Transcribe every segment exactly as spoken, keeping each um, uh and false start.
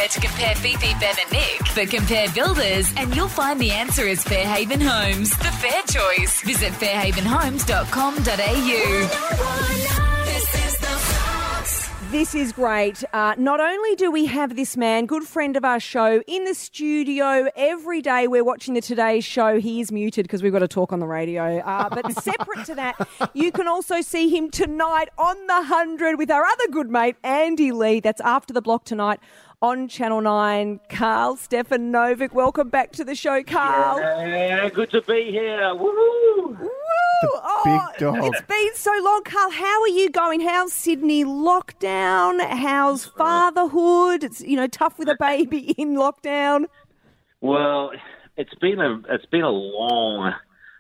easier to compare Fifi, Ben and Nick, but compare builders and you'll find the answer is Fairhaven Homes, the fair choice. Visit fairhaven homes dot com dot a u. This is great. Uh, not only do we have this man, good friend of our show, in the studio every day. We're watching the Today Show. He is muted because we've got to talk on the radio. Uh, but separate to that, you can also see him tonight on The one hundred with our other good mate, Andy Lee. That's after the block tonight on Channel nine. Carl Stefanovic, welcome back to the show, Carl. Yeah, good to be here. Woo! Woo! The big dog. It's been so long, Carl. How are you going? How's Sydney lockdown? How's fatherhood? It's, you know, tough with a baby in lockdown. Well, it's been a it's been a long,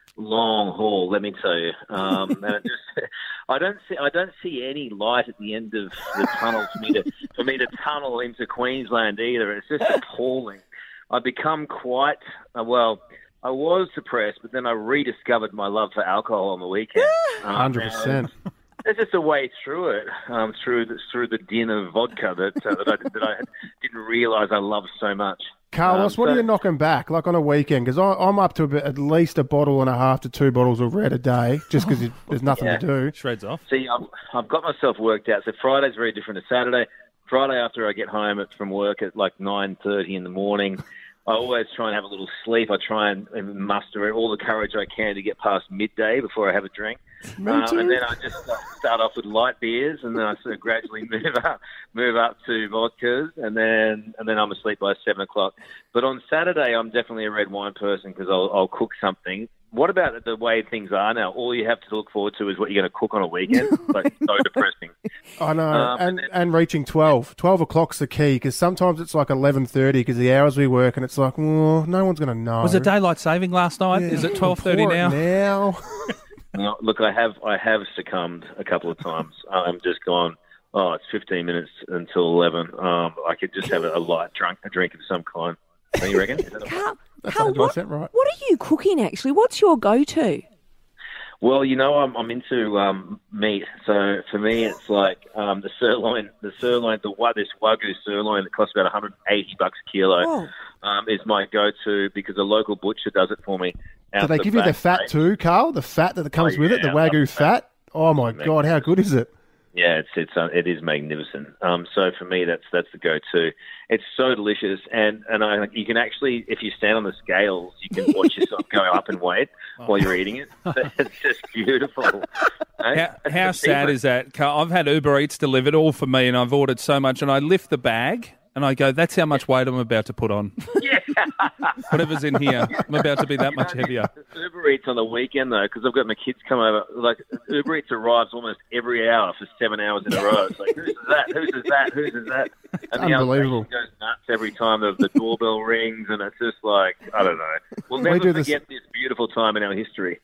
long haul. Let me tell you. Um, and it just, I don't see I don't see any light at the end of the tunnel for me to for me to tunnel into Queensland either. It's just appalling. I've become quite uh, well. I was depressed, but then I rediscovered my love for alcohol on the weekend. one hundred percent. Um, there's just a way through it, um, through the, through the din of vodka that uh, that, I, that I didn't realise I loved so much. Carlos, um, what so, are you knocking back, like on a weekend? Because I'm up to a bit, at least a bottle and a half to two bottles of red a day, just because there's nothing yeah. to do. Shreds off. See, I've, I've got myself worked out. So Friday's very different to Saturday. Friday after I get home it's from work at like nine thirty in the morning, I always try and have a little sleep. I try and, and muster all the courage I can to get past midday before I have a drink. Me um, too. and then I just uh, start off with light beers, and then I sort of gradually move up, move up to vodkas, and then and then I'm asleep by seven o'clock. But on Saturday, I'm definitely a red wine person because I'll, I'll cook something. What about the way things are now? All you have to look forward to is what you're going to cook on a weekend. Like, so depressing. I know, Um, and, and then- and reaching twelve. twelve o'clock's the key, because sometimes it's like eleven thirty because the hours we work, and it's like, well, no one's going to know. Was it daylight saving last night? Yeah. Is it twelve thirty Pour it now? now. No, look, I have I have succumbed a couple of times. I'm just gone. Oh, it's fifteen minutes until eleven. Um, I could just have a, a light drunk, a drink of some kind. Don't you reckon? Is that a- Carl, That's Carl one hundred what, percent right. what are you cooking, actually? What's your go-to? Well, you know, I'm I'm into um, meat. So for me, it's like um, the sirloin, the sirloin, the wa- this Wagyu sirloin that costs about one hundred eighty bucks a kilo. Oh. Um, is my go-to because a local butcher does it for me. Do they give you the fat too, Carl? The fat that comes Oh, with it, the yeah, Wagyu love fat? Oh, my Amazing. God, how good is it? Yeah, it's it's uh, it is magnificent. Um, so for me, that's that's the go-to. It's so delicious, and and I you can actually, if you stand on the scales, you can watch yourself go up in weight while you're eating it. It's just beautiful. Hey? How, That's how the sad secret. is that? Carl? I've had Uber Eats delivered all for me, and I've ordered so much, and I lift the bag, and I go, that's how much weight I'm about to put on. Yeah. Whatever's in here, I'm about to be that much You know, heavier. Uber Eats on the weekend though, because I've got my kids come over. Like Uber Eats arrives almost every hour for seven hours in a row. It's like, whose is that? Whose is that? Whose is that? And the unbelievable. outstation goes nuts every time the, the doorbell rings, and it's just like, I don't know. We'll We never do this- forget this beautiful time in our history.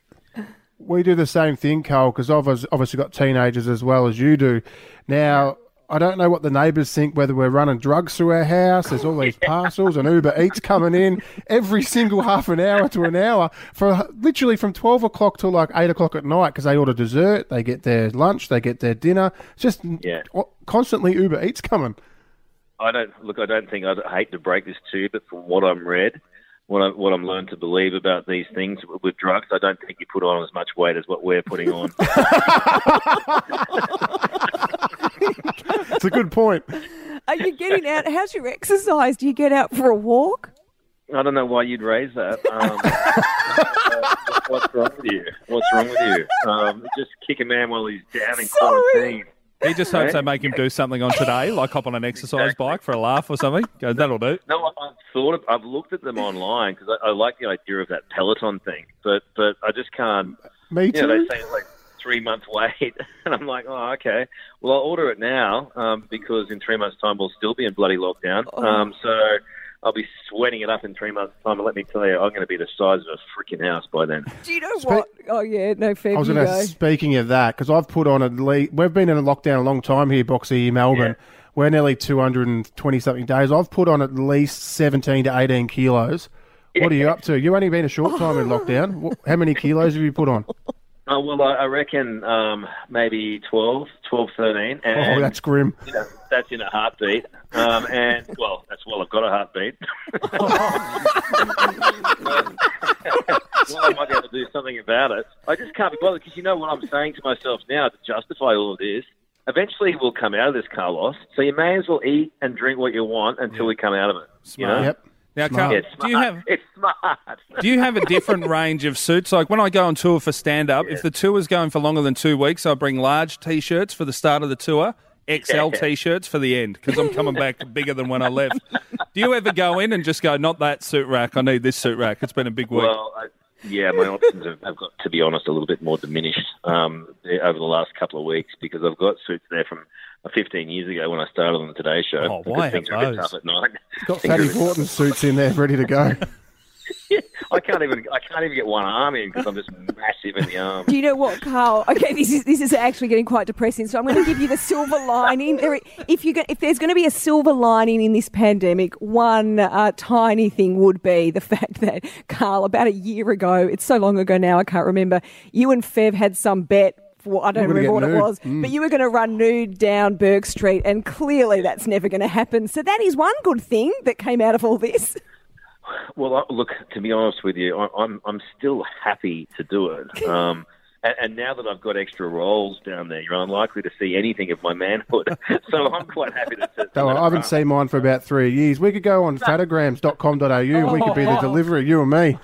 We do the same thing, Carl, because I've obvi- obviously got teenagers as well as you do. Now, I don't know what the neighbours think, whether we're running drugs through our house. There's all these parcels and Uber Eats coming in every single half an hour to an hour for literally from twelve o'clock till like eight o'clock at night, because they order dessert, they get their lunch, they get their dinner. It's just Yeah. constantly Uber Eats coming. I don't look. I don't think. I hate to break this to you, but from what I'm read, what I what I'm learned to believe about these things with drugs, I don't think you put on as much weight as what we're putting on. It's a good point. Are you getting out? How's your exercise? Do you get out for a walk? I don't know why you'd raise that. Um, uh, what's wrong with you? What's wrong with you? Um, just kick a man while he's down in Sorry. quarantine. He just hopes they make him do something on today, like hop on an exercise bike for a laugh or something. Go, that'll do. No, I- I've thought of, I've looked at them online because I, I like the idea of that Peloton thing, but but I just can't. Me You know, too. they say it's like three months wait, and I'm like, oh, okay. Well, I'll order it now um, because in three months' time we'll still be in bloody lockdown. Um, so I'll be sweating it up in three months' time, and let me tell you, I'm going to be the size of a freaking house by then. Do you know what? Oh, yeah, no, Feb, I was you going go. to, speaking of that, because I've put on at least, we've been in a lockdown a long time here, Boxy, in Melbourne. Yeah. We're nearly two hundred twenty something days. I've put on at least seventeen to eighteen kilos. What are you up to? You've only been a short time in lockdown. What- How many kilos have you put on? Oh, well, I, I reckon um, maybe twelve, twelve, thirteen. And, Oh, that's grim. you know, that's in a heartbeat. Um, and, well, that's heartbeats while I've got a heartbeat. Well, I might be able to do something about it. I just can't be bothered because you know what I'm saying to myself now to justify all of this. Eventually, we'll come out of this, Carlos. So you may as well eat and drink what you want until we come out of it. You know? Yep. Now, Smart. Carl, Yeah, it's smart. do you have It's smart. do you have a different range of suits? Like when I go on tour for stand-up, if the tour's going for longer than two weeks, I bring large T-shirts for the start of the tour, X L Yeah. T-shirts for the end, because I'm coming back bigger than when I left. Do you ever go in and just go, not that suit rack, I need this suit rack? It's been a big week. Well, I, yeah, my options have, have got, to be honest, a little bit more diminished um, over the last couple of weeks because I've got suits there from fifteen years ago when I started on the Today Show. Oh, because why things have are a bit those? tough at night. Got Things are a Fatty bit Fortin suits in there ready to go. I can't even I can't even get one arm in because I'm just massive in the arm. Do you know what, Carl? Okay, this is this is actually getting quite depressing. So I'm going to give you the silver lining. There, if you if there's going to be a silver lining in this pandemic, one uh, tiny thing would be the fact that Carl, about a year ago, it's so long ago now, I can't remember. You and Fev had some bet. For, I don't We're gonna remember what get it nude. was, Mm. but you were going to run nude down Burke Street, and clearly that's never going to happen. So that is one good thing that came out of all this. Well, I- look, to be honest with you, I- I'm I'm still happy to do it. Um, and, and now that I've got extra roles down there, you're unlikely to see anything of my manhood. So I'm quite happy to. to, to Don't let worry, it I haven't run. seen mine for about three years. We could go on fatograms dot com dot a u and we could be the delivery, you and me.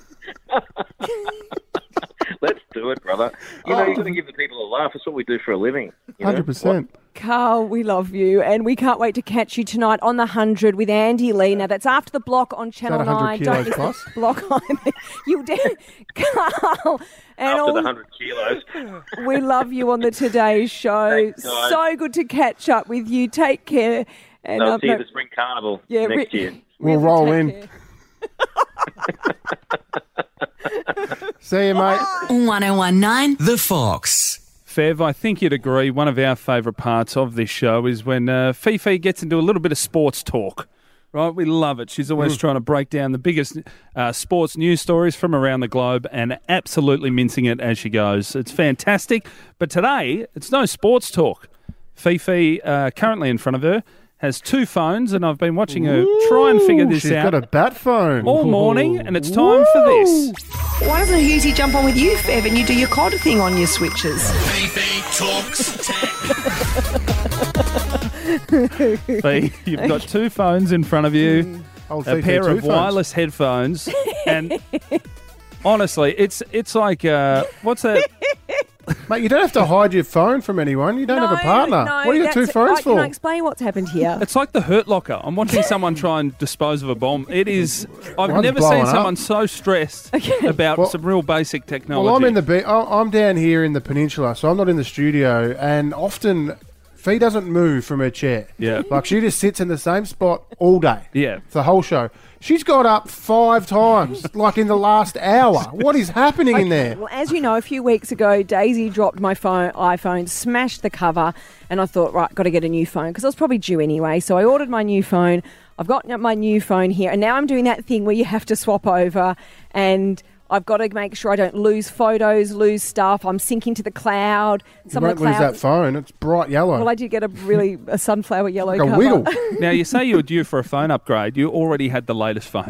Let's do it, brother. You know, you've got to give the people a laugh. That's what we do for a living. you know? one hundred percent. Carl, we love you, and we can't wait to catch you tonight on the one hundred with Andy Lee. Now, that's after the block on Channel one hundred nine. kilos miss the plus? block. You did, Carl. And After all, the one hundred kilos. we love you on the Today Show. Thanks, guys. So good to catch up with you. Take care. And I'll um, see you no- at the Spring Carnival Yeah, next re- year. We'll really roll take in. care. See you, mate. one oh one nine The Fox. Fev, I think you'd agree one of our favourite parts of this show is when uh, Fifi gets into a little bit of sports talk. Right, we love it. She's always trying to break down the biggest uh, sports news stories from around the globe and absolutely mincing it as she goes. It's fantastic. But today, it's no sports talk. Fifi, uh, currently in front of her, has two phones, and I've been watching her try and figure this She's out got a bat phone. all morning, and it's time for this. Why doesn't Husey jump on with you, Fev, and you do your C O D thing on your switches? Fifi talks tech. Fee, you've got two phones in front of you. Old a Fifi pair two of phones. wireless headphones, and honestly, it's it's like uh, what's that? Mate, you don't have to hide your phone from anyone. You don't have a partner. No, what are your two that's- phones I, for? Can I explain what's happened here? It's like the Hurt Locker. I'm watching someone try and dispose of a bomb. It is. I've Mine's never blowing seen up. someone so stressed about Well- some real basic technology. Well, I'm in the be- I- I'm down here in the peninsula, so I'm not in the studio, and often Fee doesn't move from her chair. Yeah. Like she just sits in the same spot all day. Yeah. For the whole show. She's got up five times, like in the last hour. What is happening in there? Well, as you know, a few weeks ago, Daisy dropped my phone, iPhone, smashed the cover, and I thought, right, got to get a new phone because I was probably due anyway. So I ordered my new phone. I've got my new phone here, and now I'm doing that thing where you have to swap over, and I've got to make sure I don't lose photos, lose stuff. I'm syncing to the cloud. Some you of won't the lose cloud. that phone. It's bright yellow. Well, I did get a really a sunflower yellow like a cover. wiggle. Now you say you were due for a phone upgrade. You already had the latest phone.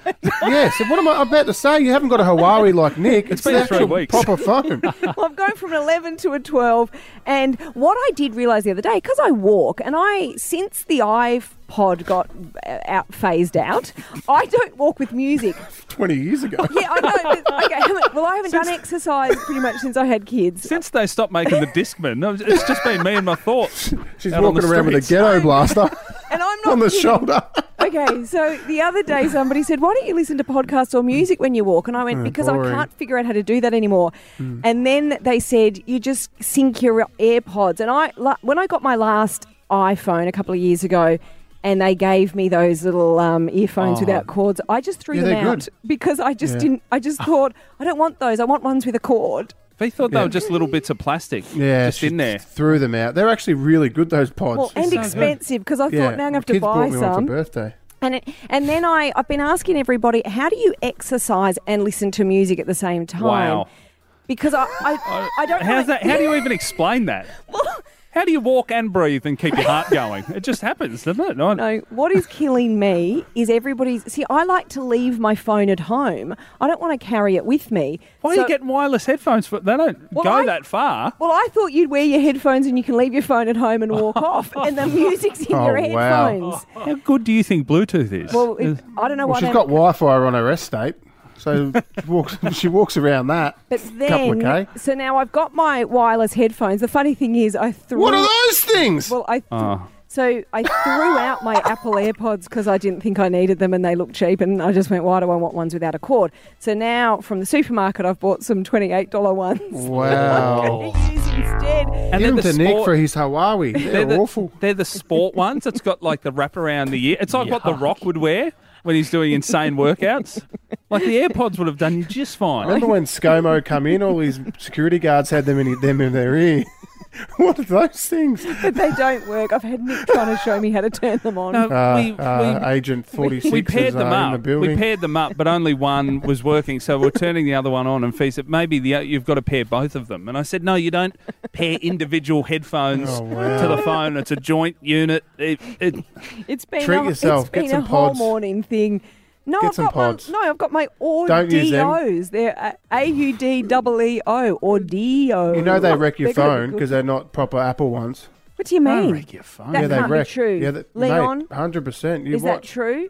Yes. And what am I I'm about to say? You haven't got a Huawei like Nick. It's, been the three actual weeks. proper phone. Well, I'm going from an eleven to a twelve. And what I did realise the other day, because I walk, and I, since the iPod got uh, out, phased out, I don't walk with music. twenty years ago. Yeah, I know. But, okay, haven't- well, I haven't done exercise pretty much since I had kids. Since they stopped making the Discman, it's just been me and my thoughts. She's out on walking the around with a streets. ghetto blaster And I'm not on the kidding. shoulder. Okay, so the other day somebody said, why don't you listen to podcasts or music when you walk? And I went, Oh, because boring. I can't figure out how to do that anymore. And then they said, you just sync your AirPods. And I, la- when I got my last iPhone a couple of years ago, and they gave me those little um, earphones Oh. without cords, I just threw Yeah, them they're out good. because I just Yeah. didn't. I just thought I don't want those. I want ones with a cord. They thought they Yeah. were just little bits of plastic, Yeah, just she in there. threw them out. They're actually really good, those pods. Well, and so expensive because I thought yeah, now I'm going to have to kids buy bought me one some. for birthday. And it, and then I, I've been asking everybody, how do you exercise and listen to music at the same time? Wow. Because I, I, I don't How's know. that? How do you even explain that? Well, How do you walk and breathe and keep your heart going? It just happens, doesn't it? No. No, what is killing me is everybody's... See, I like to leave my phone at home. I don't want to carry it with me. Why So- are you getting wireless headphones? For, they don't Well, go I- that far. Well, I thought you'd wear your headphones and you can leave your phone at home and walk off, and the music's in Oh, your wow. headphones. How good do you think Bluetooth is? Well, it, I don't know Well, why she's they got Wi-Fi on her estate, so she walks, she walks around that. But couple of then, K. so now I've got my wireless headphones. The funny thing is, I threw. What are those things? Well, I. Th- Oh. So I threw out my Apple AirPods because I didn't think I needed them and they looked cheap, and I just went, why do I want ones without a cord? So now from the supermarket, I've bought some twenty-eight dollars ones. Wow. to use instead. And Give they're him the to Nick sport- for his Hawaii. They're, They're the, awful. They're the sport ones. It's got like the wrap around the ear. It's like what The Rock would wear when he's doing insane workouts. Like the AirPods would have done you just fine. Remember when ScoMo come in, all these security guards had them in, them in their ear. What are those things? But they don't work. I've had Nick trying to show me how to turn them on. No, Uh, we, uh, we, Agent forty-six we paired is uh, them in up. the We building. paired them up, but only one was working. So we're turning the other one on, and Fee said, maybe the, you've got to pair both of them. And I said, no, you don't pair individual headphones Oh, wow. to the phone. It's a joint unit. It, it, It's been Treat a, yourself. It's Get been some a whole pods. morning thing. No, Get I've some got pods. one. No, I've got my Don't use them. Audios. They're uh, A U D E E O Audio. You know they wreck your They're gonna be phone good. because they're not proper Apple ones. What do you don't mean? wreck your phone. That yeah, they can't be wreck. true. Yeah, that, Leon? mate, one hundred percent. You Is that watch. true?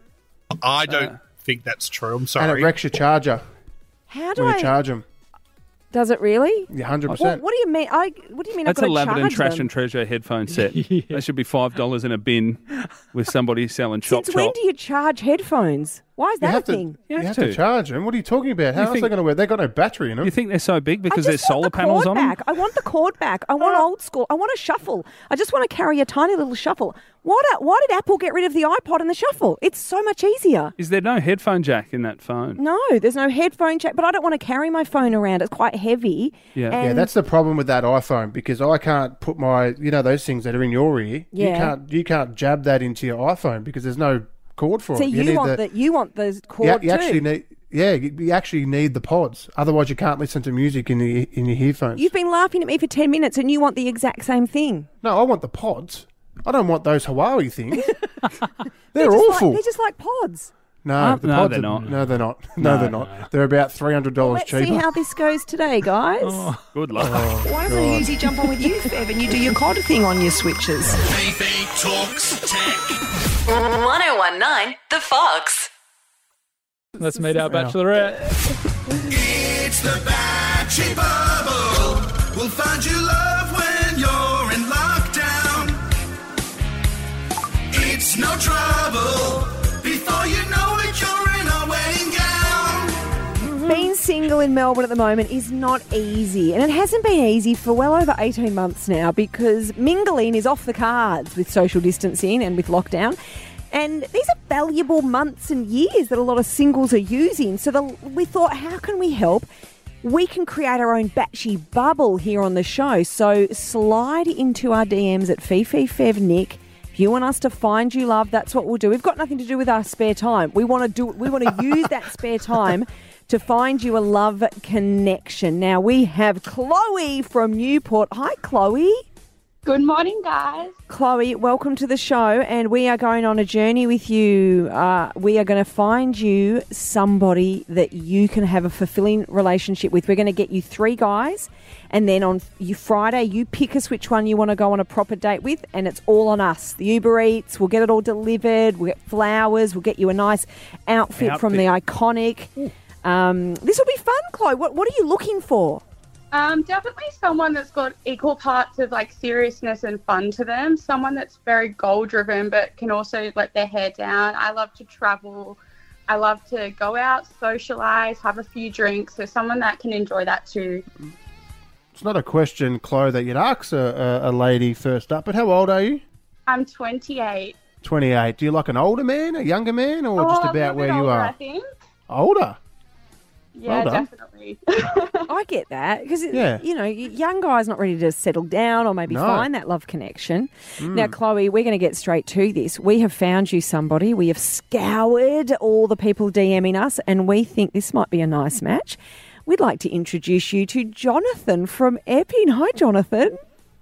I don't think that's true. I'm And sorry. it wrecks your charger How do when I? you charge them. Does it really? Yeah, one hundred Well, percent. what do you mean? I. What do you mean? That's I've a got to Laverton charge Trash them? and Treasure headphone set. They should be five dollars in a bin with somebody selling chop Since when chop. do you charge headphones? Why is You that a have to, thing? You you have have to to. charge them. What are you talking about? How You else are think- they going to work? They've got no battery in them. You think they're so big because I there's just want solar the panels cord on back. them? I want the cord back. I want old school. I want a shuffle. I just want to carry a tiny little shuffle. Why, do, why did Apple get rid of the iPod and the shuffle? It's so much easier. Is there no headphone jack in that phone? No, there's no headphone jack, but I don't want to carry my phone around. It's quite heavy. Yeah. And Yeah, that's the problem with that iPhone because I can't put my, you know, those things that are in your ear. You Yeah. can't, you can't jab that into your iPhone because there's no cord for so it. you, need want the, the, you want the cord you, you too. actually need, yeah, you, you actually need the pods. Otherwise, you can't listen to music in the in your earphones. You've been laughing at me for ten minutes and you want the exact same thing. No, I want the pods. I don't want those Huawei things. they're, just awful. Like, they're just like pods. no, Uh, the no, pods they're are, not. No, they're not. No, No, they're not. They're about three hundred dollars Let's cheaper. see how this goes today, guys. Good luck. Why doesn't he usually jump on with you, Fev, and you do your cod thing on your switches? Fifi talks tech. one oh one nine The Fox. Let's meet our bachelorette. It's the Batchy Bubble. We'll find you love when you're in lockdown. It's no trouble. Before you know it, you're in a wedding gown. Being single in Melbourne at the moment is not easy, and it hasn't been easy for well over eighteen months now because mingling is off the cards with social distancing and with lockdown. And these are valuable months and years that a lot of singles are using. So the, we thought, how can we help? We can create our own batchy bubble here on the show. So slide into our D Ms at Fifi Fev Nick. If you want us to find you love, that's what we'll do. We've got nothing to do with our spare time. We want to do. We want to use that spare time to find you a love connection. Now we have Chloe from Newport. Hi, Chloe. Good morning, guys. Chloe, welcome to the show, and we are going on a journey with you. Uh, we are going to find you somebody that you can have a fulfilling relationship with. We're going to get you three guys, and then on you Friday, you pick us which one you want to go on a proper date with, and it's all on us. The Uber Eats, we'll get it all delivered. We'll get flowers. We'll get you a nice outfit, from the Iconic. Um, this will be fun, Chloe. What What are you looking for? Um, definitely someone that's got equal parts of like seriousness and fun to them. Someone that's very goal driven, but can also let their hair down. I love to travel. I love to go out, socialize, have a few drinks. So someone that can enjoy that too. It's not a question, Chloe, that you'd ask a, a, a lady first up, but how old are you? I'm twenty-eight. twenty-eight. Do you like an older man, a younger man, or Oh, just a about little where bit you older, are? I think. Older? Yeah, Well done. definitely. I get that because, Yeah. you know, young guys not ready to settle down or maybe No. find that love connection. Now, Chloe, we're going to get straight to this. We have found you somebody. We have scoured all the people DMing us, and we think this might be a nice match. We'd like to introduce you to Jonathan from Epping. Hi, Jonathan.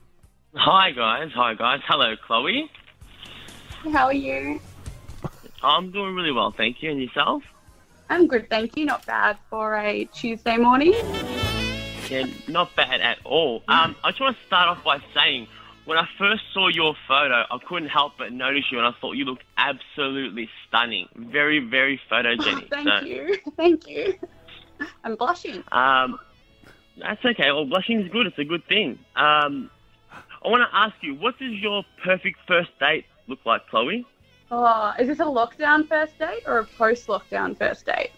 Hi, guys. Hi, guys. Hello, Chloe. How are you? I'm doing really well, thank you. And yourself? I'm good, thank you. Not bad for a Tuesday morning. Yeah, not bad at all. Um, I just want to start off by saying, when I first saw your photo, I couldn't help but notice you, and I thought you looked absolutely stunning. Very, very photogenic. Thank so, you. Thank you. I'm blushing. Um, that's okay. Well, blushing is good. It's a good thing. Um, I want to ask you, what does your perfect first date look like, Chloe? Oh, is this a lockdown first date or a post-lockdown first date?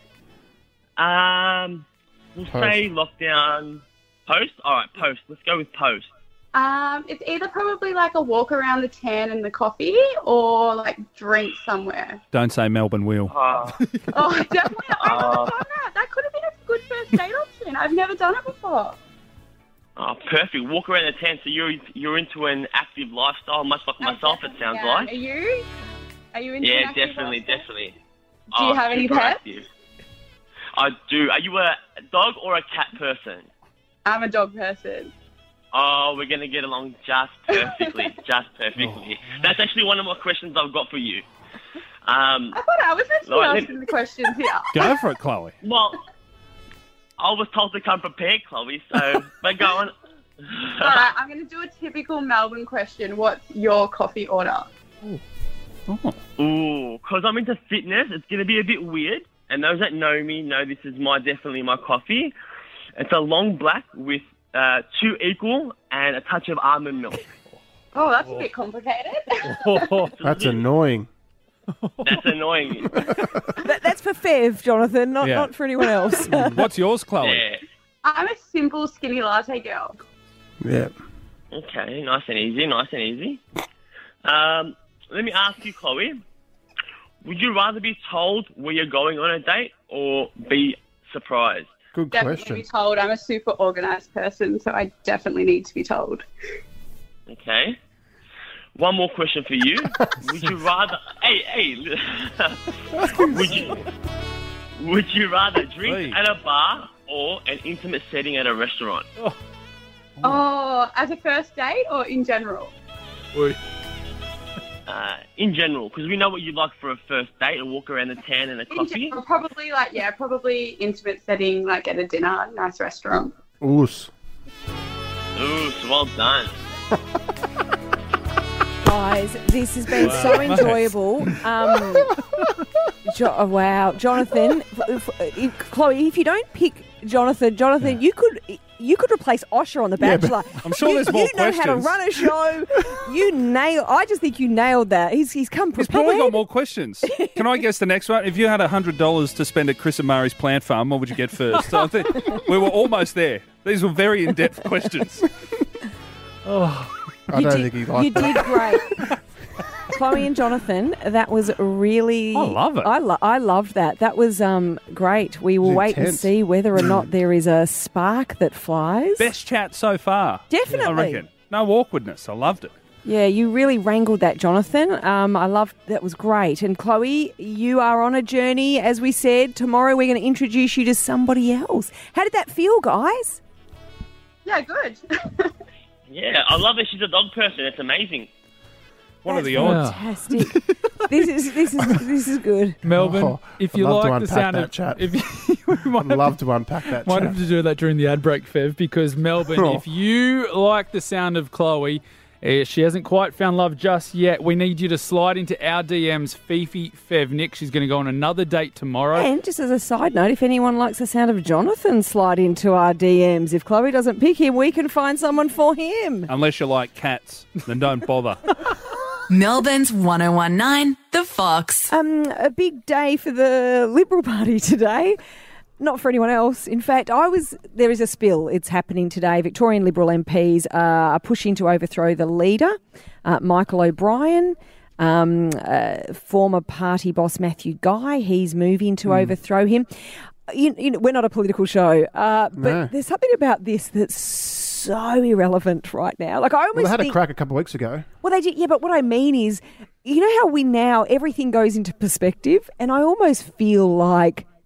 Um, we'll Post. say lockdown post. All right, post. Let's go with post. Um, it's either probably like a walk around the tan and the coffee or like drink somewhere. Don't say Melbourne Wheel. Uh, Oh, definitely. I've never Uh, done that. That could have been a good first date option. I've never done it before. oh, perfect. Walk around the tent. So you're you're into an active lifestyle, much like I myself. It definitely sounds am. like. Are you? Are you into an Yeah, active definitely, lifestyle? definitely. Do you Oh, have any super pets? active. I do. Are you a dog or a cat person? I'm a dog person. Oh, we're gonna get along just perfectly, just perfectly. That's actually one of my questions I've got for you. Um, I thought I was meant to be Right, let- asking the questions here. Go for it, Chloe. well, I was told to come prepared, Chloe. So, but go on. All right, I'm going to do a typical Melbourne question. What's your coffee order? Oh. Ooh, because I'm into fitness, it's going to be a bit weird. And those that know me know this is my definitely my coffee. It's a long black with uh, two equal and a touch of almond milk. Oh, that's a bit complicated. That's annoying. That's annoying. That, that's for Fev, Jonathan, not, Yeah. not for anyone else. What's yours, Chloe? Yeah. I'm a simple skinny latte girl. Yeah. Okay, nice and easy, nice and easy. Um, let me ask you, Chloe. Would you rather be told where you're going on a date or be surprised? Good Definitely question. be told. I'm a super organised person, so I definitely need to be told. Okay. One more question for you. Would you rather... Hey, hey. would you... Would you rather drink Hey. at a bar or an intimate setting at a restaurant? Oh, as a first date or in general? Uh, in general, because we know what you'd like for a first date, a walk around the town and a In coffee. general, probably like, yeah, probably intimate setting, like at a dinner, nice restaurant. Oos. Ooh, so well done. Guys, this has been so enjoyable. Um, jo- oh, wow, Jonathan, if, if, Chloe, if you don't pick Jonathan, Jonathan, you could you could replace Osher on The Yeah, but- Bachelor. I'm sure you, there's more You know how to questions. run a show. You nail. I just think you nailed that. He's he's come He's prepared. probably got more questions. Can I guess the next one? If you had one hundred dollars to spend at Chris and Murray's plant farm, what would you get first? So I think we were almost there. These were very in-depth questions. I You don't did, think he liked you that. did great. Chloe and Jonathan, that was really... I love it. I, lo- I loved that. That was um, great. We will It's wait and intense. see whether or not there is a spark that flies. Best chat so far. Definitely. I reckon. No awkwardness. I loved it. Yeah, you really wrangled that, Jonathan. Um, I loved that. Was great. And Chloe, you are on a journey, as we said. Tomorrow we're going to introduce you to somebody else. How did that feel, guys? Yeah, good. Yeah, I love that she's a dog person. It's amazing. What are That's the odds? Fantastic. this is this is this is good. Melbourne, Oh, if I'd you love to like the unpack sound that of chat. if you, we might I'd have love to unpack that Might chat. have to do that during the ad break, Fev, because Melbourne, Oh. if you like the sound of Chloe, uh, she hasn't quite found love just yet. We need you to slide into our D Ms, Fifi Fev Nick. She's going to go on another date tomorrow. And just as a side note, if anyone likes the sound of Jonathan, slide into our D Ms. If Chloe doesn't pick him, we can find someone for him. Unless you like cats, then don't bother. Melbourne's one oh one point nine, The Fox. Um, a big day for the Liberal Party today. Not for anyone else. In fact, I was. There is a spill. It's happening today. Victorian Liberal M Ps uh, are pushing to overthrow the leader, uh, Michael O'Brien. Um, uh, former party boss Matthew Guy. He's moving to overthrow him. You, you know, we're not a political show, uh, but No. there's something about this that's so irrelevant right now. Like I almost Well, they had think, a crack a couple of weeks ago. well, they did, yeah, but what I mean is, you know how we now, everything goes into perspective, and I almost feel like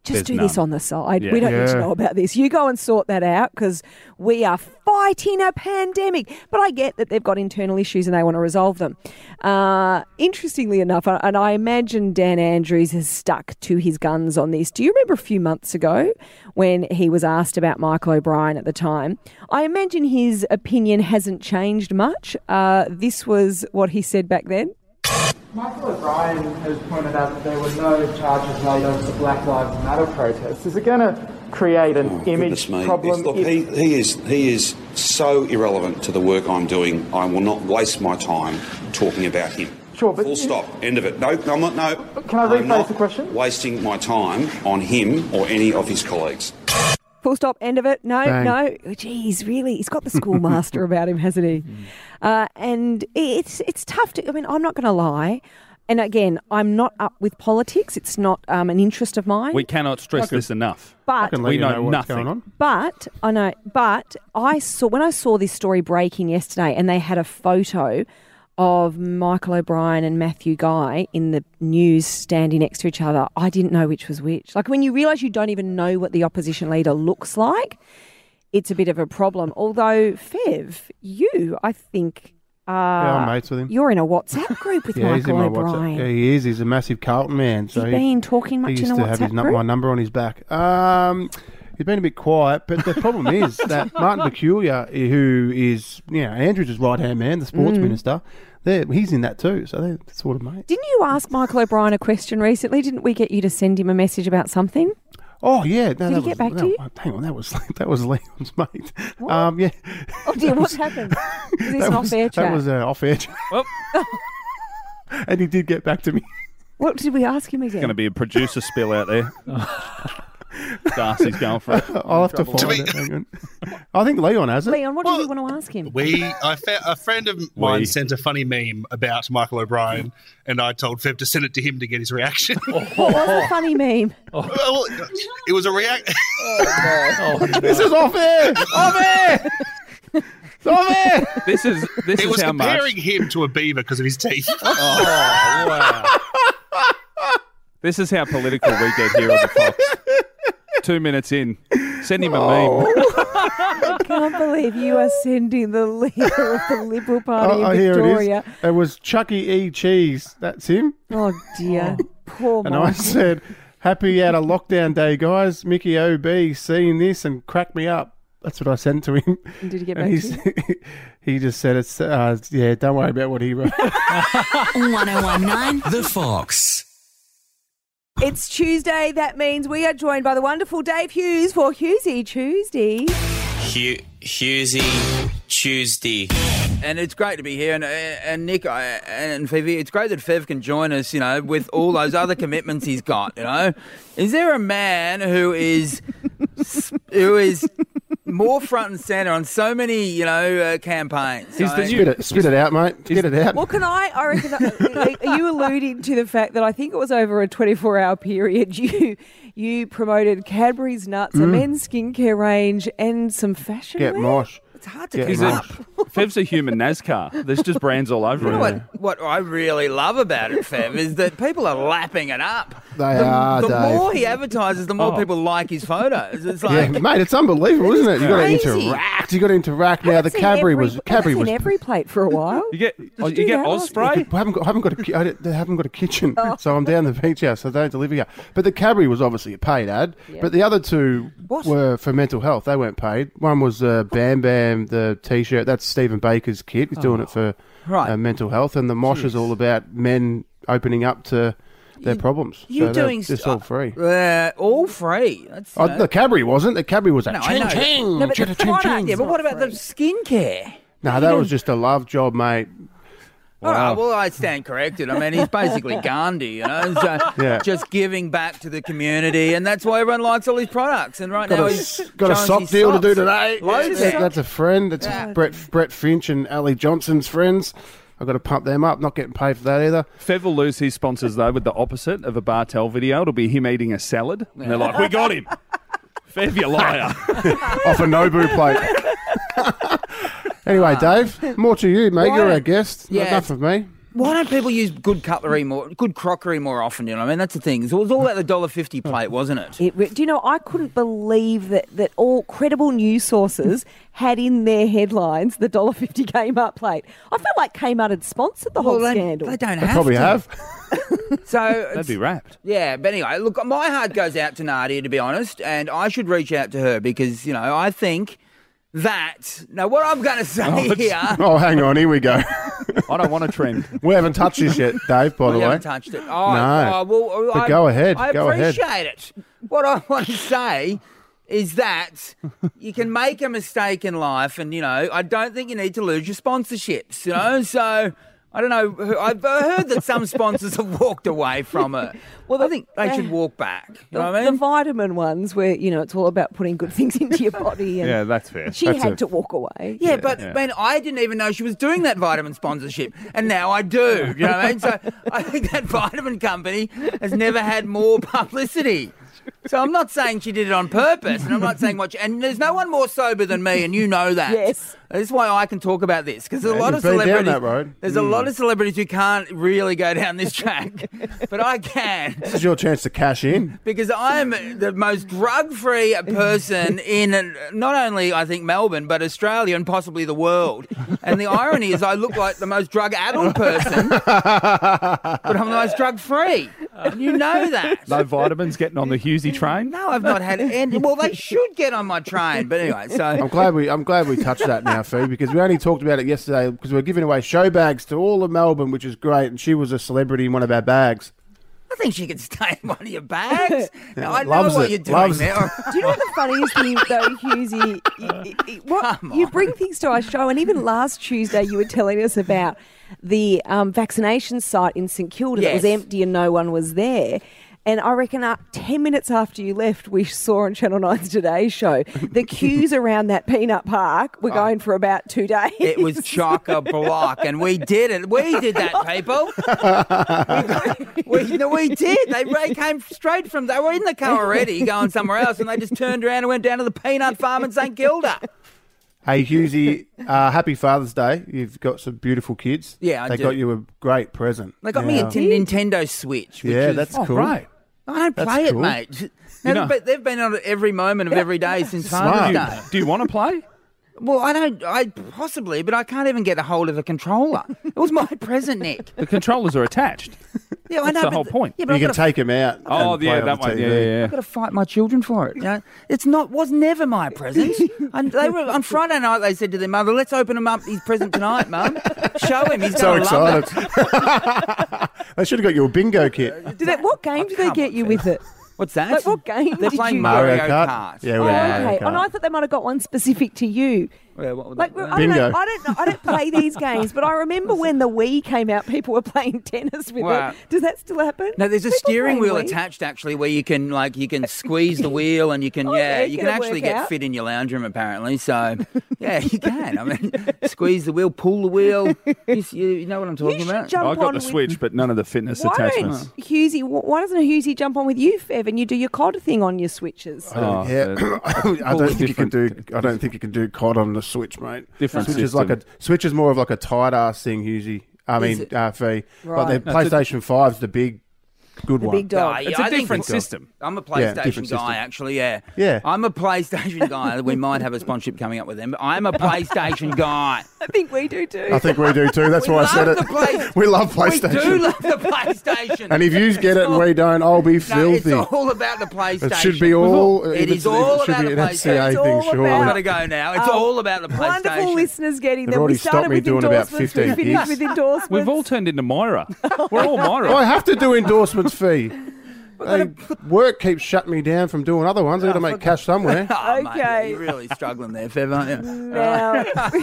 Just There's do this none. on the side. Yeah. We don't need to Yeah. know about this. You go and sort that out because we are fighting a pandemic. But I get that they've got internal issues and they want to resolve them. Uh, interestingly enough, and I imagine Dan Andrews has stuck to his guns on this. Do you remember a few months ago when he was asked about Michael O'Brien at the time? I imagine his opinion hasn't changed much. Uh, this was what he said back then. Michael O'Brien has pointed out that there were no charges laid over the Black Lives Matter protests. Is it going to create an Oh, image goodness me. problem? It's- Look, if- he, he is he is so irrelevant to the work I'm doing. I will not waste my time talking about him. Sure, but Full you- stop. End of it. No, I'm not. No. Can I I'm rephrase not the question? Wasting my time on him or any of his colleagues. Full stop, end of it. No, Bang. no. Geez, really? He's got the schoolmaster about him, hasn't he? Uh, and it's it's tough to, I mean, I'm not going to lie. And again, I'm not up with politics. It's not um, an interest of mine. We cannot stress this enough. But I can let we you know, know what's nothing. going on. But I know. But I saw when I saw this story breaking yesterday, and they had a photo of Michael O'Brien and Matthew Guy in the news standing next to each other. I didn't know which was which. Like when you realise you don't even know what the opposition leader looks like, it's a bit of a problem. Although Fev, you, I think. Uh, Yeah, I'm mates with him. You're in a WhatsApp group with Yeah, he's in Michael my O'Brien. WhatsApp. Yeah, he is. He's a massive Carlton man. So He's he, been talking much he used in a to have his, WhatsApp nu- group? my number on his back. Um, he's been a bit quiet, but the problem is that Martin Peculiar, who is, you know, Andrews' right-hand man, the sports Mm. minister, they're, he's in that too. So they're sort of mates. Didn't you ask Michael O'Brien a question recently? Didn't we get you to send him a message about something? Oh yeah, no, Did that he was, get back that, to you? Hang on, that was that was Leon's mate. Um, yeah. Oh dear, That what was- happened? Was this that an was- off-air chat? That was an off-air chat. And he did get back to me. What did we ask him again? Going to be a producer spill out there. Darcy's going for it. I'll have to Trouble. find it. Hang on. I think Leon has it. Leon, what did you want to ask him? We, I fa- a friend of mine We. sent a funny meme about Michael O'Brien, and I told Fev to send it to him to get his reaction. What was the funny meme? Well, it was a react. This is off air. Off air. It's off air. This is this it is was how much. comparing him to a beaver because of his teeth. Oh wow! This is how political we get here on the Fox. Two minutes in, send him a Oh. meme. I can't believe you are sending the leader of the Liberal Party Oh, in here Victoria. it is. It was Chucky E. Cheese. That's him. Oh dear, poor And I Michael. said, happy out of lockdown day, guys. Mickey O B seeing this and cracked me up. That's what I sent to him. And did he get And back to he's- he just said, "It's uh, yeah, don't worry about what he wrote." one oh one nine The Fox. It's Tuesday. That means we are joined by the wonderful Dave Hughes for Hughesy Tuesday. Hu- Hughesy Tuesday. And it's great to be here. And, uh, and Nick I, and Fev, it's great that Fev can join us, you know, with all those other commitments he's got, you know. Is there a man who is who is more front and centre on so many, you know, uh, campaigns? He's So- the spit it, spit it out, mate. Get it out. Well, can I? I reckon. Are you alluding to the fact that I think it was over a twenty-four hour period you you promoted Cadbury's Nuts, a Mm. men's skincare range, and some fashion Get wear? mosh. It's hard to Get keep He's a, up. Fev's a human NASCAR. There's just brands all over You know him. what, what I really love about it, Fev, is that people are lapping it up. They the, are, The Dave. more he advertises, the more Oh. people like his photos. It's Yeah, like, mate, it's unbelievable, isn't it? You got to crazy. interact. You got to interact. Now the That's in Cadbury every- was Cadbury that's was. in every plate for a while. You get oh, you you get do that last Osprey. I haven't got, haven't got a, ki- I don't- they haven't got a kitchen, Oh. so I'm down the beach house. So they don't deliver here. But the Cadbury was obviously a paid ad. Yeah. But the other two What? were for mental health. They weren't paid. One was uh, Bam Bam, the T-shirt. That's Stephen Baker's kid. He's doing it for Right. uh, mental health. And the Mosh is all about men opening up to their problems. you're so they're doing just st- all free. uh, all free. That's, you Oh, know- the Cadbury wasn't. The Cadbury was a No, I ching know. ching. No, but the ching, ching, product, ching. yeah, but what about the skincare? No, that was just a love job, mate. All right, well, I stand corrected. I mean, he's basically Gandhi, you know, so Yeah. just giving back to the community, and that's why everyone likes all his products. And right Got now, a, he's got a showing sock his deal to do socks. today. Loads Yeah, of that's a friend. It's Yeah. Brett Brett Finch and Ali Johnson's friends. I've got to pump them up. Not getting paid for that either. Fev will lose his sponsors though with the opposite of a Bartel video. It'll be him eating a salad. And they're like, "We got him." Fev, you liar. Off a Nobu plate. Anyway, Dave, more to you, mate. Why You're our don't- guest. Yeah, Enough it's- of me. why don't people use good cutlery more, good crockery more often? You know, what I mean, that's the thing. It was all about the one dollar fifty plate, wasn't it? It, do you know, I couldn't believe that, that all credible news sources had in their headlines the one dollar fifty Kmart plate. I felt like Kmart had sponsored the whole Well, they- scandal. they don't They have probably to. have. So That'd be wrapped. Yeah, but anyway, look, my heart goes out to Nadia, to be honest, and I should reach out to her because, you know, I think that... Now, what I'm going to say Oh, it's- here... oh, hang on, here we go. I don't want a trend. We haven't touched this yet, Dave, by We the way. haven't touched it. Oh, No. oh, well, But I, go ahead, I go ahead. appreciate it. What I want to say is that you can make a mistake in life and, you know, I don't think you need to lose your sponsorships, you know? So... I don't know. I've heard that some sponsors have walked away from it. Well, I think they should walk back. You The, know what I mean? the vitamin ones where, you know, it's all about putting good things into your body. And Yeah, that's fair. She That's had a- to walk away. Yeah, but man, I didn't even know she was doing that vitamin sponsorship, and now I do. You know what I mean? So I think that vitamin company has never had more publicity. So I'm not saying she did it on purpose, and I'm not saying what. She, and there's no one more sober than me, and you know that. Yes. That's why I can talk about this because there's a Yeah, lot you've of been down celebrities. that road. There's a Mm. lot of celebrities who can't really go down this track, but I can. This is your chance to cash in. Because I'm the most drug-free person in uh, not only, I think, Melbourne, but Australia and possibly the world. And the irony is I look like the most drug-addled person, but I'm the most drug-free. And you know that. No vitamins getting on the Hughesy train? No, I've not had any. Well, they should get on my train. But anyway, so... I'm glad we I'm glad we touched that now, Fee, because we only talked about it yesterday because we were giving away show bags to all of Melbourne, which is great, and she was a celebrity in one of our bags. I think she could stay in one of your bags. Now, I know Loves what it, you're doing loves it. there. Do you know what the funniest thing, though, Hughesy? You, you- what, you bring things to our show, and even last Tuesday you were telling us about the um, vaccination site in St Kilda that was Yes. empty and no one was there. And I reckon uh, ten minutes after you left, we saw on Channel nine's Today Show, the queues around that peanut park were going for about two days. It was chock-a-block, and we did it. We did that, people. we, we, no, we did. They, they came straight from... They were in the car already, going somewhere else, and they just turned around and went down to the peanut farm in St Kilda. Hey, Hughesy, uh, happy Father's Day. You've got some beautiful kids. Yeah, I They do. got you a great present. They got me a Now- t- Nintendo Switch. Which Yeah, is, that's oh, cool. Great. I don't That's play cool. it, mate. You Now, know- but they've been on it every moment of every day since Smart. Father's Day. Do you want to play? Well, I don't. I possibly, but I can't even get a hold of a controller. It was my present, Nick. The controllers are attached. Yeah, I That's know. the but whole th- point. Yeah, but You I've can gotta- take them out. Oh, and play yeah, on that the one. T V. Yeah, yeah, I've got to fight my children for it. You know? It's not was never my present. and they were on Friday night. They said to their mother, "Let's open him up his present tonight, Mum. Show him. He's So going to love it." excited. They should have got you a bingo kit. Did they, what game did they get you with it? What's that? Like, what game They're did playing you Mario Mario Kart. Kart. Yeah, Oh, we okay. Mario Oh, no, I Kart. thought they might have got one specific to you. Yeah, what would Like, that I be? don't, know, Bingo. I don't know. I don't play these games, but I remember when the Wii came out, people were playing tennis with Wow. it. Does that still happen? No, there's a People steering playing wheel Wii? attached actually, where you can like you can squeeze the wheel and you can Oh, yeah, yeah, you get can a actually get workout. fit in your lounge room apparently. So yeah, you can. I mean, squeeze the wheel, pull the wheel. You, you you know what I'm talking should about? jump I got on the with- Switch, but none of the fitness Why attachments. don't Hughesy, wh- why doesn't a Hughesy jump on with you, Fev, and you do your C O D thing on your switches? Oh, Yeah, the- I don't think you can different- do. I don't think you can do C O D on the Switch, mate. Different Switch is like a system. Switch is more of like a tight ass thing, Hughesy. I Is mean, it? uh, Fee. Right. But the No, it's a- PlayStation Five's the big, good The one. big dog. Ah, yeah, It's a I think- different system. I'm a Yeah, PlayStation different guy, system. actually. Yeah, Yeah. I'm a PlayStation guy. We might have a sponsorship coming up with them, but I'm a PlayStation guy. I think we do too. I think we do too. That's We why I love said it. the Play- we love We PlayStation. do love the PlayStation. And if you get it and we don't, I'll be no, filthy. it's all about the PlayStation. It should be all. It if is it's- all it should about be the an F C A PlayStation. It's thing, all surely. I've about- got to go now. It's Um, all about the PlayStation. Wonderful listeners getting They've them. already We started stopped me with doing about endorsements. fifteen We finished gigs. with endorsements. We've all turned into Myra. We're all Myra. I have to do endorsements, Fee. They, work keeps shutting me down from doing other ones. I've got to make cash somewhere. Oh, mate, Okay. you're really struggling there, Fev, aren't you? Now,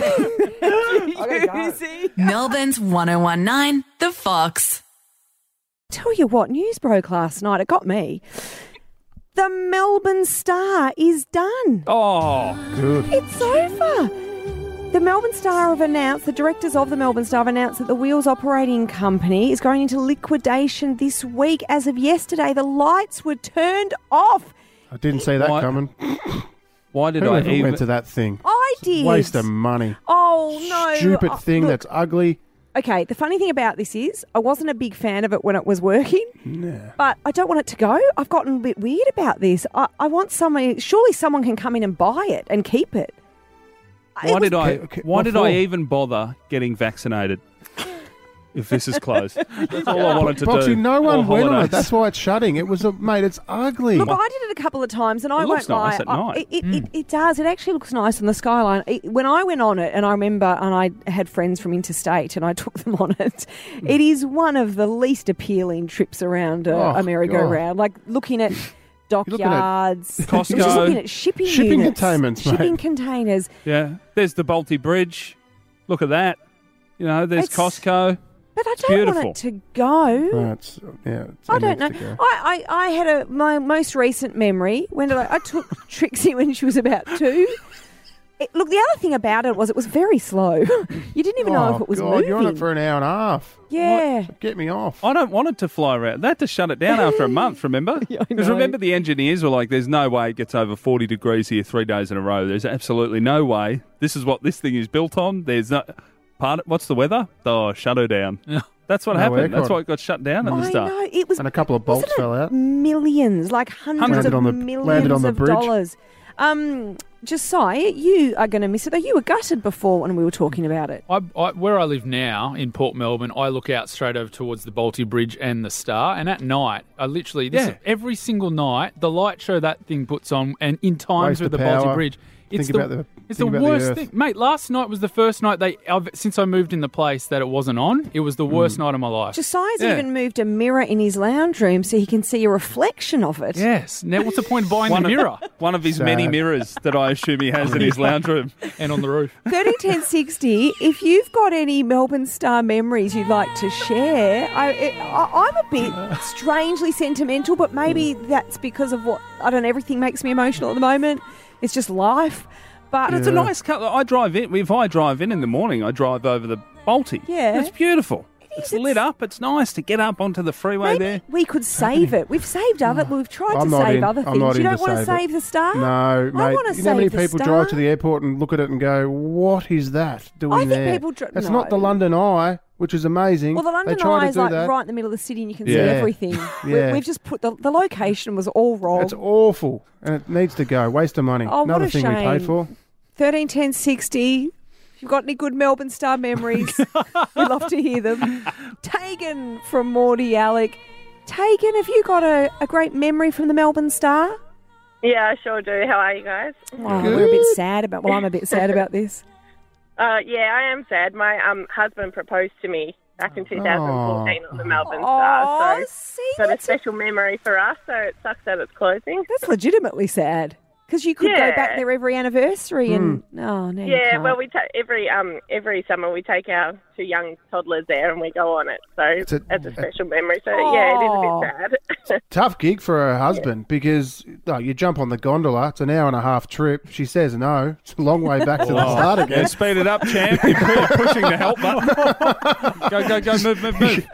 Hughesy. Melbourne's one oh one nine, The Fox. Tell you what, news broke last night. It got me. The Melbourne Star is done. Oh, Good. It's over. The Melbourne Star have announced, the directors of the Melbourne Star have announced that the Wheels Operating Company is going into liquidation this week. As of yesterday, the lights were turned off. I didn't see that Why- coming. why did Who I ever even? went to that thing? I did. Waste of money. Oh, no. Stupid Oh, thing look, that's ugly. Okay, the funny thing about this is I wasn't a big fan of it when it was working, Yeah. but I don't want it to go. I've gotten a bit weird about this. I, I want someone, surely someone can come in and buy it and keep it. Why did I? Okay, Why what did for? I even bother getting vaccinated? If this is closed, that's all I wanted to Boxy, do. no All one went on it. holidays. That's why it's shutting. It was a mate. It's ugly. Look, I did it a couple of times, and I It looks won't nice lie. at I- night. It, it, it, it does. It actually looks nice on the skyline. It, when I went on it, and I remember, and I had friends from interstate, and I took them on it. It is one of the least appealing trips around uh, Oh, a merry-go-round. Like looking at dockyards, Costco. just looking at shipping Shipping units, containments, mate. shipping containers. Yeah, there's the Balti Bridge. Look at that. You know, there's It's- Costco. But I It's don't beautiful. want it to go. No, it's, yeah, it's, I it don't know. needs to go. I, I, I had a my most recent memory. When did I? I took Trixie when she was about two. It, look, the other thing about it was it was very slow. You didn't even know Oh, if it was God, moving. You're on it for an hour and a half. Yeah. Get me off. I don't want it to fly around. They had to shut it down after a month, remember? Because know. remember the engineers were like, there's no way it gets over forty degrees here three days in a row. There's absolutely no way. This is what this thing is built on. There's no... Part, what's the weather? Oh, shut her down. That's what No happened. aircon. That's why it got shut down at the I start. know it was. And a couple of bolts wasn't it fell out. Millions, like hundreds Landed of on the- millions landed on the of bridge. dollars. Um, Josiah, you are going to miss it. Though you were gutted before when we were talking about it. I, I, where I live now in Port Melbourne, I look out straight over towards the Balti Bridge and the Star. And at night, I literally this Yeah. every single night, the light show that thing puts on, and in times Waste with of the Balti power. Bridge, it's Think the, about the- it's the think about the worst earth. thing, mate. Last night was the first night they I've, since I moved in the place that it wasn't on. It was the worst night of my life. Josiah's Yeah. even moved a mirror in his lounge room so he can see a reflection of it. Yes. Now, what's the point of buying One the of- mirror One of his Sad. many mirrors that I assume he has in his lounge room. and on the roof? thirteen ten sixty, if you've got any Melbourne Star memories you'd like to share, I, it, I, I'm a bit strangely sentimental, but maybe that's because of what, I don't know, everything makes me emotional at the moment. It's just life. But But it's a nice car. I drive in. If I drive in in the morning, I drive over the Balti. Yeah. It's beautiful. It's lit up. It's nice to get up onto the freeway maybe there. we could save it. We've saved other, we've tried I'm to not save in. other I'm things. not You in don't to want to save it. save the Star? No, I mate. want to You know how many save the people Star. drive to the airport and look at it and go, "What is that doing I think there?" people dri- It's no. not the London Eye, which is amazing. Well, the London they try Eye to is do like that. right in the middle of the city and you can see Yeah. everything. We, Yeah. we've just put the, the location was all wrong. It's awful, and it needs to go. Waste of money. Oh, not what a a thing we shame. paid for. thirteen ten sixty. If you've got any good Melbourne Star memories, we'd love to hear them. Tegan from Morty Alec. Tegan, have you got a, a great memory from the Melbourne Star? Yeah, I sure do. How are you guys? Oh, we're a bit sad about. Well, I'm a bit sad about this. Uh, yeah, I am sad. My um husband proposed to me back in two thousand fourteen on the Melbourne Star, so see, got a special memory for us. So it sucks that it's closing. That's legitimately sad because you could go Yeah. back there every anniversary and oh no, you Yeah, can't. well, we ta- every um every summer we take our two young toddlers there and we go on it. So It's a- that's a special memory. So yeah, it is a bit sad. Tough gig for her husband because oh, you jump on the gondola. It's an hour and a half trip. She says no. It's a long way back to the Oh, start again. yeah, speed it up, champ. You're pushing the help button. Go, go, go, move, move, move.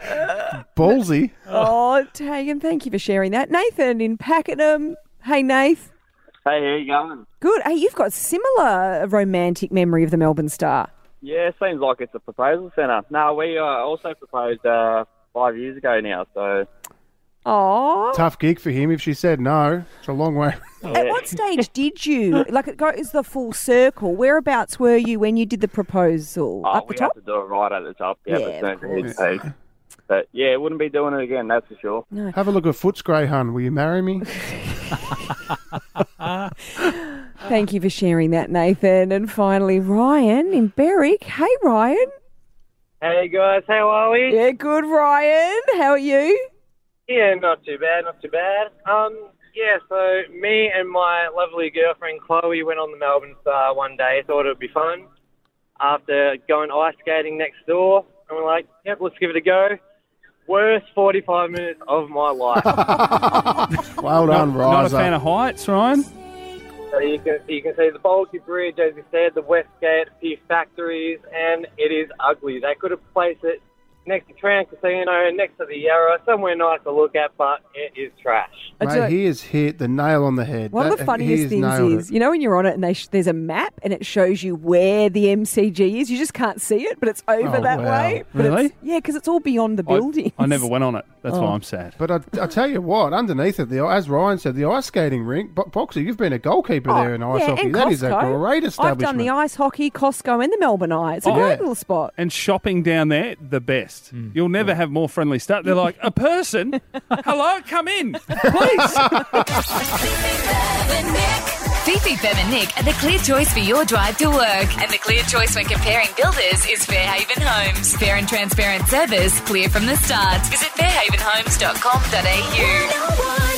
Ballsy. Oh, Tegan, thank you for sharing that. Nathan in Pakenham. Hey, Nath. Hey, how you going? Good. Hey, you've got similar romantic memory of the Melbourne Star. Yeah, it seems like it's a proposal centre. No, we uh, also proposed uh, five years ago now, so... Oh. Tough gig for him. If she said no, it's a long way. At what stage did you, like it goes the full circle, whereabouts were you when you did the proposal? Oh, Up the we top? have to do it right at the top. Yeah, Yeah, but of don't hit the peak. But yeah, wouldn't be doing it again, that's for sure. No. Have a look at Footscray, hun. Will you marry me? Thank you for sharing that, Nathan. And finally, Ryan in Berwick. Hey, Ryan. Hey guys, how are we? Yeah, good, Ryan. How are you? Yeah, not too bad, not too bad. Um, yeah, so me and my lovely girlfriend Chloe went on the Melbourne Star one day, thought it would be fun. After going ice skating next door, and we're like, yep, let's give it a go. Worst forty-five minutes of my life. Well done, Not a Riser. fan of heights, Ryan? So you can you can see the Balti Bridge, as you said, the Westgate, a few factories, and it is ugly. They could have placed it next to Crown Casino, next to the Yarra, somewhere nice to look at, but it is trash. Mate, he has hit the nail on the head. One of That- the he funniest has things nailed is, it. you know, when you're on it and they sh- there's a map and it shows you where the M C G is, you just can't see it, but it's over Oh, that wow. way. But Really? It's, yeah, because it's all beyond the building. I never went on it. That's Oh. why I'm sad. But I, I tell you what, underneath it, the as Ryan said, the ice skating rink, Bo- Boxer, you've been a goalkeeper there in ice yeah, hockey. and That is a Costco. great establishment. I've done the ice hockey, Costco, and the Melbourne Eye. It's a Oh, great yeah. little spot. And shopping down there, the best. You'll never have more friendly stuff. They're like, a person? Hello, come in, please. Fifi, Bev and Nick are the clear choice for your drive to work. And the clear choice when comparing builders is Fairhaven Homes. Fair and transparent service, clear from the start. Visit fairhaven homes dot com dot a u.